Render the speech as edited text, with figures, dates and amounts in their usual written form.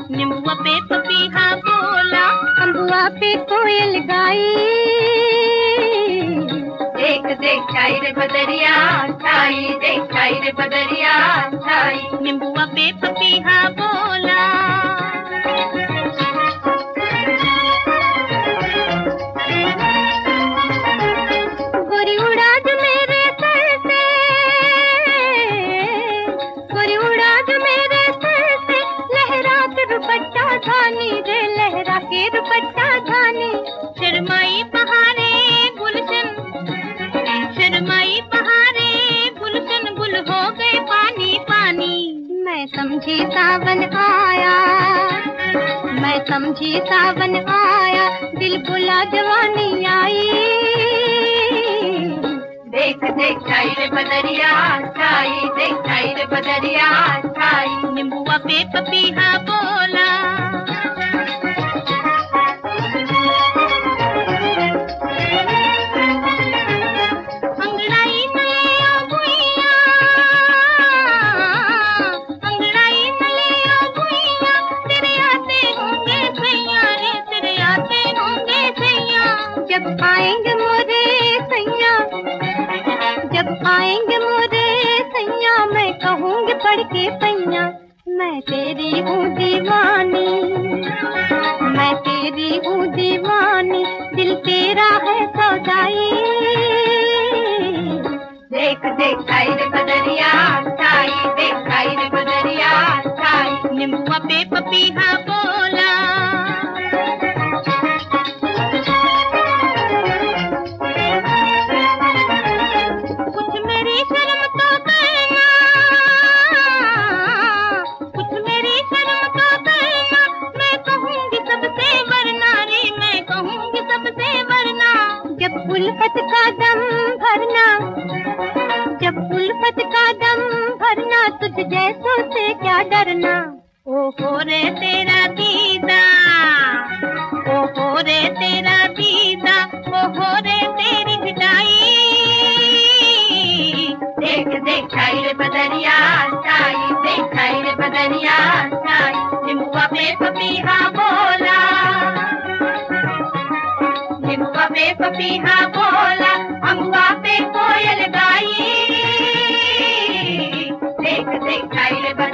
नींबुआ पे पपीहा बोला, अम्बुआ पे कोयल गाई। देख देख छाई रे बदरिया छाई, देख छाई रे बदरिया छाई। नींबुआ पे पपीहा बोला। गोरी उड़ा जो मेरे सर से, गोरी उड़ा जो मेरे सर से, लहरा के दुपट्टा धानी रे, लहरा के दुपट्टा धानी। शर्माई बहारे गुलशन, शर्माई बहारे गुलशन, गुल हो गए पानी पानी। मैं समझी सावन आया, मैं समझी सावन आया, दिल बुला जवानी आई। देख देख छाई रे बदरिया छाई, देख छाई रे बदरिया छाई। नींबुआ पे पपीहा बोला। अंगड़ाई नले ओ भुइया, अंगड़ाई नले ओ भुइया, तेरे आते होंगे सैया रे, तेरे आते होंगे सैया। जब आएंगे मोरे सैया, जब आएंगे मोरे सैया, मैं कहूँगी पढ़ के पैया। मैं तेरी हूँ दीवानी, मैं तेरी हूँ दीवानी, दिल तेरा है सौदाई। देख देख छाई रे बदरिया छाई, देख छाई रे बदरिया छाई। नींबुआ पे पपीहा बोला। कुछ मेरी शर्म तो करना, कुछ मेरी शर्म तो करना, मैं कहूँगी सबसे वरना रे, मैं कहूँगी सबसे वरना। जब उल्फत का दम भरना, जब उल्फत का दम भरना, तुझ जैसों से क्या डरना। ओहो रे तेरा दीदा, ओहो रे तेरा दीदा, ओहो रे तेरी विदाई। देख देख छाई रे बदरिया छाई, देख छाई रे बदरिया छाई। नींबुआ पे पपीहा बोला, नींबुआ पे पपीहा बोला, अम्बुआ पे कोयल गाई। देख देख छाई रे